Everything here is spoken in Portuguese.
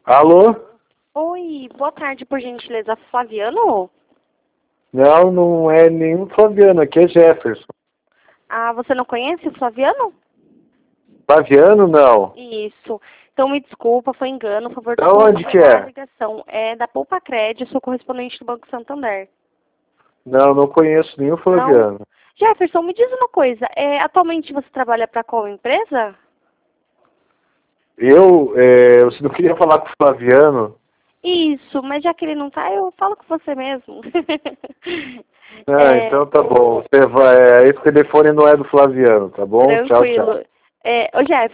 Alô? Oi, boa tarde, por gentileza, Flaviano? Não, não é nenhum Flaviano, aqui é Jefferson. Ah, você não conhece o Flaviano? Flaviano, não. Isso. Então me desculpa, foi engano, por favor, Da desculpa onde que pela é? ligação. É da Poupa Cred, sou correspondente do Banco Santander. Não, não conheço nenhum Não? Flaviano. Jefferson, me diz uma coisa, atualmente você trabalha para qual empresa? Você não queria falar com o Flaviano? Isso, mas já que ele não tá, eu falo com você mesmo. Ah, É, então tá bom. Esse telefone não é do Flaviano, tá bom? Tchau, tchau. tranquilo. Ô, Jefferson,